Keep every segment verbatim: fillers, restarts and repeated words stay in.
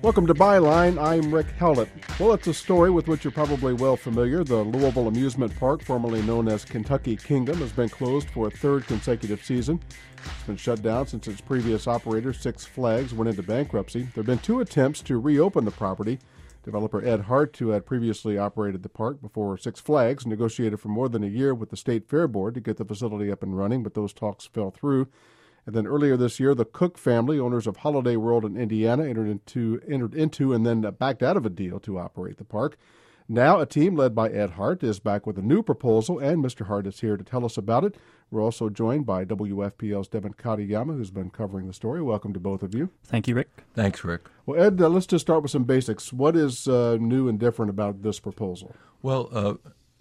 Welcome to Byline. I'm Rick Howlett. Well, it's a story with which you're probably well familiar. The Louisville Amusement Park, formerly known as Kentucky Kingdom, has been closed for a third consecutive season. It's been shut down since its previous operator, Six Flags, went into bankruptcy. There have been two attempts to reopen the property. Developer Ed Hart, who had previously operated the park before Six Flags, negotiated for more than a year with the State Fair Board to get the facility up and running, but those talks fell through. And then earlier this year, the Cook family, owners of Holiday World in Indiana, entered into entered into and then backed out of a deal to operate the park. Now a team led by Ed Hart is back with a new proposal, and Mister Hart is here to tell us about it. We're also joined by W F P L's Devin Katayama, who's been covering the story. Welcome to both of you. Thank you, Rick. Thanks, Rick. Well, Ed, uh, let's just start with some basics. What is uh, new and different about this proposal? Well, uh,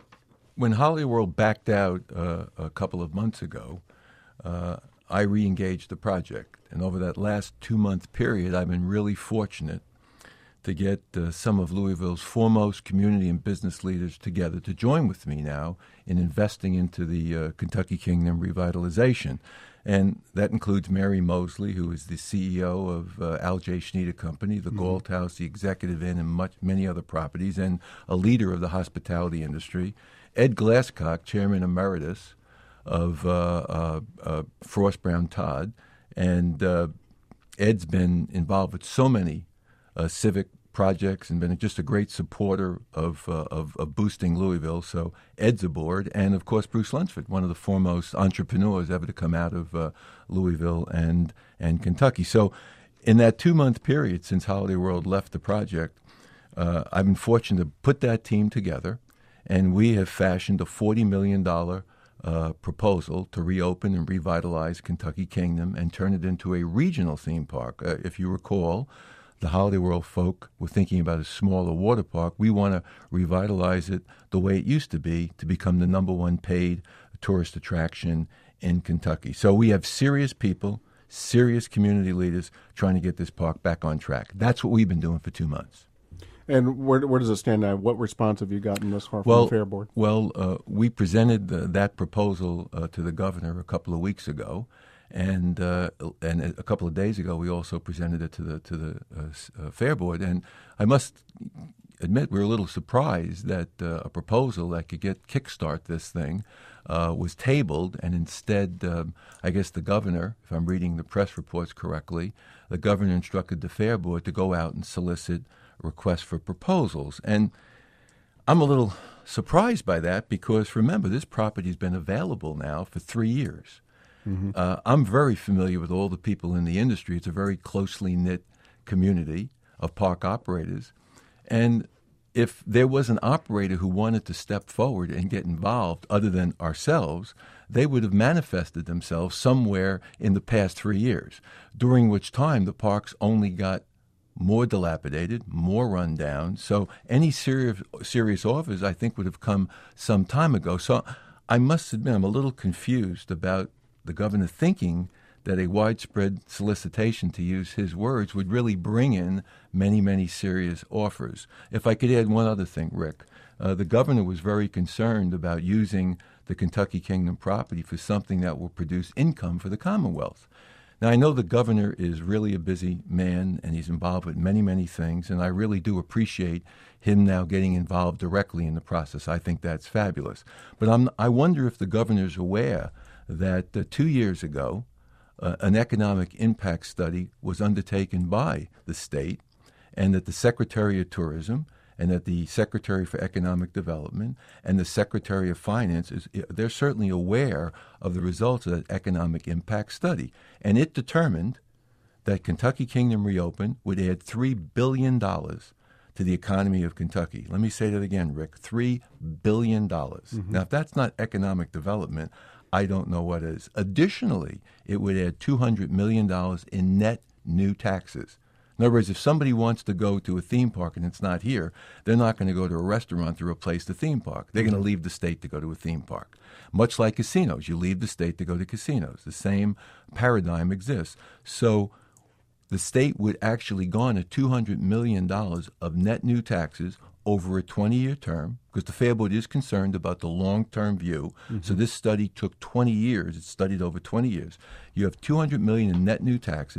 when Holiday World backed out uh, a couple of months ago, uh, I re-engaged the project. And over that last two-month period, I've been really fortunate to get uh, some of Louisville's foremost community and business leaders together to join with me now in investing into the uh, Kentucky Kingdom revitalization. And that includes Mary Mosley, who is the C E O of uh, Al J. Schneider Company, the mm-hmm. Galt House, the Executive Inn, and much, many other properties, and a leader of the hospitality industry. Ed Glasscock, Chairman Emeritus of uh, uh, uh, Frost Brown Todd. And uh, Ed's been involved with so many uh, civic projects and been just a great supporter of, uh, of of boosting Louisville. So Ed's aboard. And, of course, Bruce Lunsford, one of the foremost entrepreneurs ever to come out of uh, Louisville and, and Kentucky. So in that two-month period since Holiday World left the project, uh, I've been fortunate to put that team together, and we have fashioned a forty million dollars Uh, proposal to reopen and revitalize Kentucky Kingdom and turn it into a regional theme park. Uh, if you recall, the Holiday World folk were thinking about a smaller water park. We want to revitalize it the way it used to be to become the number one paid tourist attraction in Kentucky. So we have serious people, serious community leaders trying to get this park back on track. That's what we've been doing for two months. And where where does it stand now? What response have you gotten thus far from well, the Fair Board? Well, uh, we presented the, that proposal uh, to the governor a couple of weeks ago, and uh, and a couple of days ago we also presented it to the to the uh, uh, Fair Board. And I must admit we were a little surprised that uh, a proposal that could get kickstart this thing uh, was tabled, and instead, um, I guess the governor, if I'm reading the press reports correctly, the governor instructed the Fair Board to go out and solicit requests for proposals. And I'm a little surprised by that because, remember, this property has been available now for three years. Mm-hmm. Uh, I'm very familiar with all the people in the industry. It's a very closely knit community of park operators. And if there was an operator who wanted to step forward and get involved other than ourselves, they would have manifested themselves somewhere in the past three years, during which time the parks only got more dilapidated, more run down. So any serious serious offers, I think, would have come some time ago. So I must admit I'm a little confused about the governor thinking that a widespread solicitation, to use his words, would really bring in many, many serious offers. If I could add one other thing, Rick, uh, the governor was very concerned about using the Kentucky Kingdom property for something that will produce income for the Commonwealth. Now, I know the governor is really a busy man, and he's involved with many, many things, and I really do appreciate him now getting involved directly in the process. I think that's fabulous. But I'm, I wonder if the governor's aware that uh, two years ago, uh, an economic impact study was undertaken by the state, and that the Secretary of Tourism and that the Secretary for Economic Development and the Secretary of Finance, is they're certainly aware of the results of that economic impact study. And it determined that Kentucky Kingdom Reopen would add three billion dollars to the economy of Kentucky. Let me say that again, Rick, three billion dollars. Mm-hmm. Now, if that's not economic development, I don't know what is. Additionally, it would add two hundred million dollars in net new taxes. In other words, if somebody wants to go to a theme park and it's not here, they're not going to go to a restaurant to replace the theme park. They're mm-hmm. going to leave the state to go to a theme park. Much like casinos, you leave the state to go to casinos. The same paradigm exists. So the state would actually garner two hundred million dollars of net new taxes over a twenty-year term, because the Fair Board is concerned about the long-term view. Mm-hmm. So this study took twenty years. It's studied over twenty years. You have two hundred million dollars in net new taxes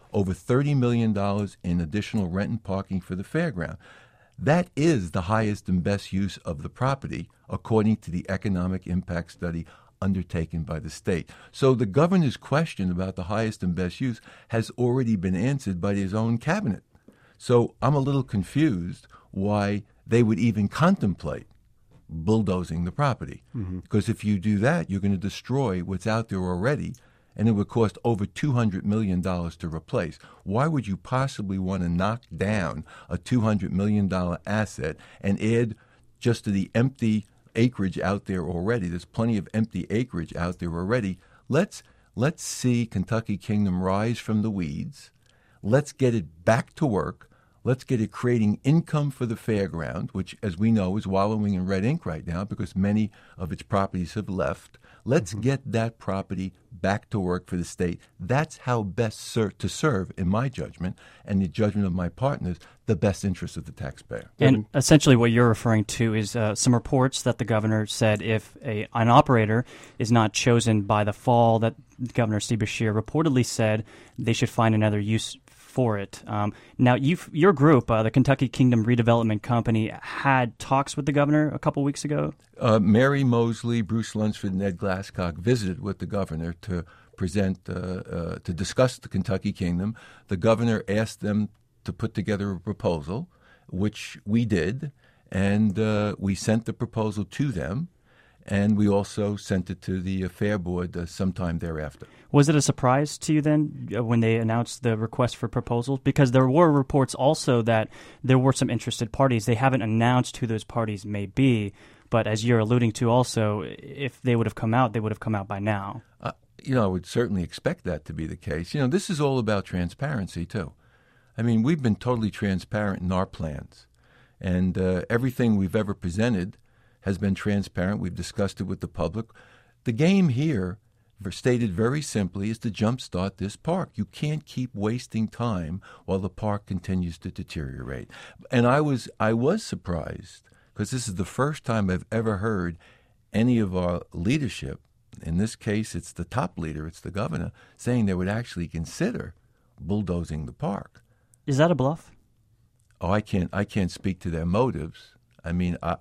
over thirty million dollars in additional rent and parking for the fairground. That is the highest and best use of the property, according to the economic impact study undertaken by the state. So the governor's question about the highest and best use has already been answered by his own cabinet. So I'm a little confused why they would even contemplate bulldozing the property. Mm-hmm. Because if you do that, you're going to destroy what's out there already, and it would cost over two hundred million dollars to replace. Why would you possibly want to knock down a two hundred million dollars asset and add just to the empty acreage out there already? There's plenty of empty acreage out there already. Let's let's see Kentucky Kingdom rise from the weeds. Let's get it back to work. Let's get it creating income for the fairground, which, as we know, is wallowing in red ink right now because many of its properties have left. Let's mm-hmm. get that property back to work for the state. That's how best ser- to serve, in my judgment, and the judgment of my partners, the best interest of the taxpayer. And essentially what you're referring to is uh, some reports that the governor said if a, an operator is not chosen by the fall, that Governor Steve Beshear reportedly said they should find another use for it. Um, now, you've, your group, uh, the Kentucky Kingdom Redevelopment Company, had talks with the governor a couple weeks ago? Uh, Mary Mosley, Bruce Lunsford, and Ed Glasscock visited with the governor to present, uh, uh, to discuss the Kentucky Kingdom. The governor asked them to put together a proposal, which we did, and uh, we sent the proposal to them. And we also sent it to the Fair Board uh, sometime thereafter. Was it a surprise to you then uh, when they announced the request for proposals? Because there were reports also that there were some interested parties. They haven't announced who those parties may be. But as you're alluding to also, if they would have come out, they would have come out by now. Uh, you know, I would certainly expect that to be the case. You know, this is all about transparency, too. I mean, we've been totally transparent in our plans. And uh, everything we've ever presented has been transparent. We've discussed it with the public. The game here, stated very simply, is to jumpstart this park. You can't keep wasting time while the park continues to deteriorate. And I was I was surprised, because this is the first time I've ever heard any of our leadership, in this case it's the top leader, it's the governor, saying they would actually consider bulldozing the park. Is that a bluff? Oh, I can't I can't speak to their motives. I mean, I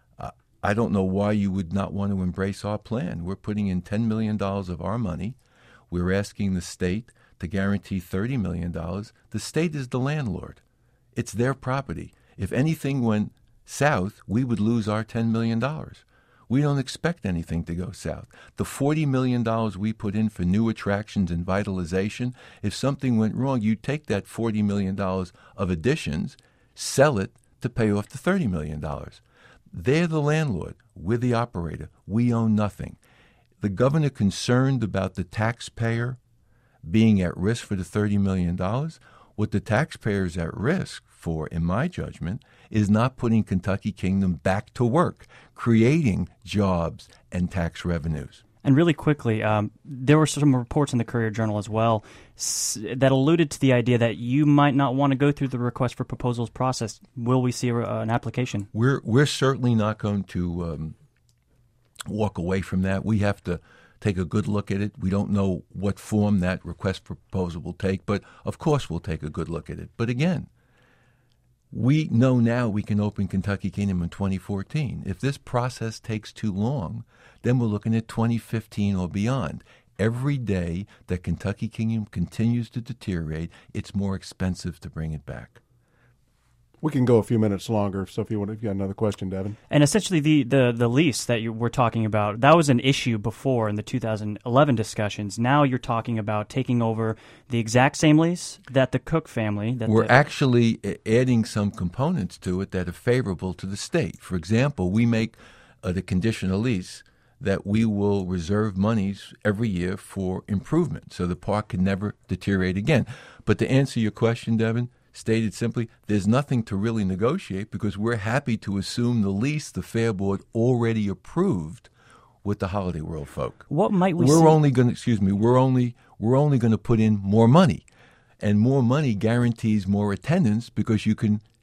I don't know why you would not want to embrace our plan. We're putting in ten million dollars of our money. We're asking the state to guarantee thirty million dollars. The state is the landlord. It's their property. If anything went south, we would lose our ten million dollars. We don't expect anything to go south. The forty million dollars we put in for new attractions and vitalization, if something went wrong, you take that forty million dollars of additions, sell it to pay off the thirty million dollars. They're the landlord. We're the operator. We own nothing. The governor concerned about the taxpayer being at risk for the thirty million dollars. What the taxpayer is at risk for, in my judgment, is not putting Kentucky Kingdom back to work, creating jobs and tax revenues. And really quickly, um, there were some reports in the Courier-Journal as well s- that alluded to the idea that you might not want to go through the request for proposals process. Will we see a, uh, an application? We're we're certainly not going to um, walk away from that. We have to take a good look at it. We don't know what form that request for proposal will take, but of course we'll take a good look at it. But again, we know now we can open Kentucky Kingdom in twenty fourteen. If this process takes too long, then we're looking at twenty fifteen or beyond. Every day that Kentucky Kingdom continues to deteriorate, it's more expensive to bring it back. We can go a few minutes longer, so if you want, if you got another question, Devin. And essentially, the, the, the lease that you were talking about, that was an issue before in the two thousand eleven discussions. Now you're talking about taking over the exact same lease that the Cook family. That We're the, actually adding some components to it that are favorable to the state. For example, we make uh, the conditional lease that we will reserve monies every year for improvement, so the park can never deteriorate again. But to answer your question, Devin, stated simply, there's nothing to really negotiate because we're happy to assume the lease the Fair Board already approved with the Holiday World folk. What might we We're see? only going to, excuse me, we're only we're only going to put in more money. And more money guarantees more attendance because you can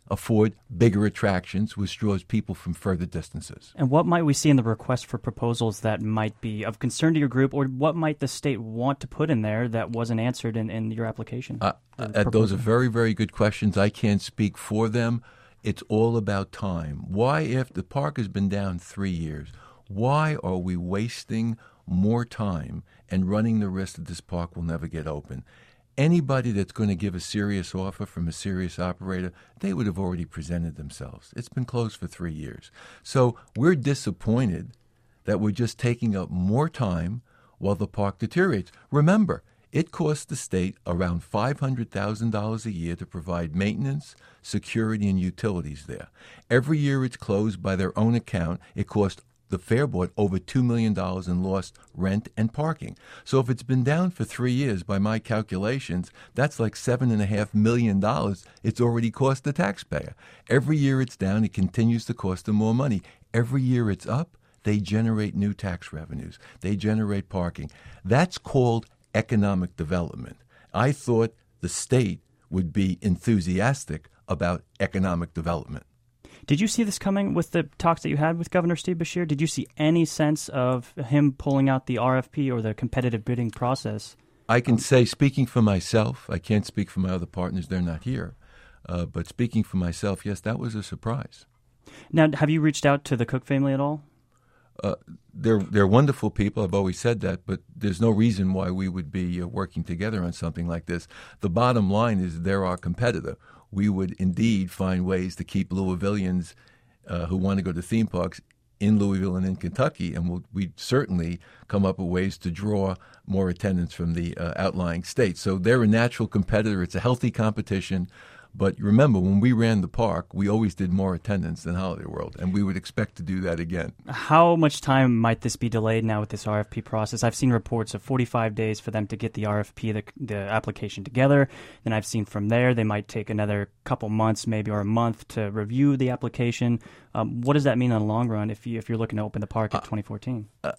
afford bigger attractions, which draws people from further distances. And what might we see in the request for proposals that might be of concern to your group, or what might the state want to put in there that wasn't answered in, in your application? Uh, uh, those are very, very good questions. I can't speak for them. It's all about time. Why, if the park has been down three years, why are we wasting more time and running the risk that this park will never get open? Anybody that's going to give a serious offer from a serious operator, they would have already presented themselves. It's been closed for three years. So we're disappointed that we're just taking up more time while the park deteriorates. Remember, it costs the state around five hundred thousand dollars a year to provide maintenance, security, and utilities there. Every year it's closed by their own account. It costs the Fair Board over two million dollars in lost rent and parking. So if it's been down for three years, by my calculations, that's like seven point five million dollars it's already cost the taxpayer. Every year it's down, it continues to cost them more money. Every year it's up, they generate new tax revenues. They generate parking. That's called economic development. I thought the state would be enthusiastic about economic development. Did you see this coming with the talks that you had with Governor Steve Beshear? Did you see any sense of him pulling out the R F P or the competitive bidding process? I can say, speaking for myself, I can't speak for my other partners, they're not here, uh, but speaking for myself, yes, that was a surprise. Now, have you reached out to the Cook family at all? Uh, they're they're wonderful people. I've always said that, but there's no reason why we would be uh, working together on something like this. The bottom line is they're our competitor. We would indeed find ways to keep Louisvillians uh, who want to go to theme parks in Louisville and in Kentucky, and we'll, we'd certainly come up with ways to draw more attendance from the uh, outlying states. So they're a natural competitor. It's a healthy competition. But remember, when we ran the park, we always did more attendance than Holiday World, and we would expect to do that again. How much time might this be delayed now with this R F P process? I've seen reports of forty-five days for them to get the R F P, the, the application together. Then I've seen from there they might take another couple months, maybe, or a month to review the application. Um, what does that mean in the long run if, you, if you're looking to open the park in uh, twenty fourteen? Uh,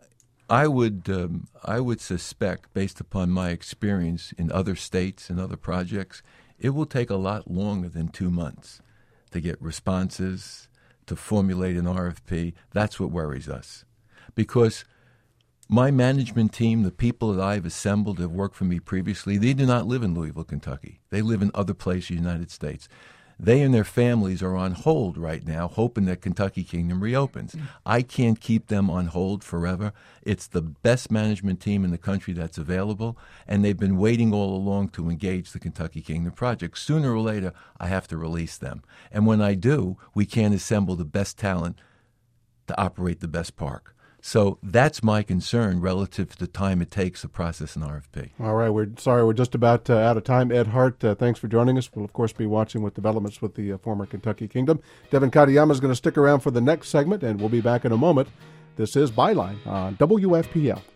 I would um, I would suspect, based upon my experience in other states and other projects, it will take a lot longer than two months to get responses, to formulate an R F P. That's what worries us. Because my management team, the people that I've assembled that have worked for me previously, they do not live in Louisville, Kentucky. They live in other places in the United States. They and their families are on hold right now, hoping that Kentucky Kingdom reopens. Mm. I can't keep them on hold forever. It's the best management team in the country that's available, and they've been waiting all along to engage the Kentucky Kingdom project. Sooner or later, I have to release them. And when I do, we can't assemble the best talent to operate the best park. So that's my concern relative to the time it takes to process an R F P. All right. We're sorry we're just about uh, out of time. Ed Hart, uh, thanks for joining us. We'll, of course, be watching with developments with the uh, former Kentucky Kingdom. Devin Katayama is going to stick around for the next segment, and we'll be back in a moment. This is Byline on W F P L.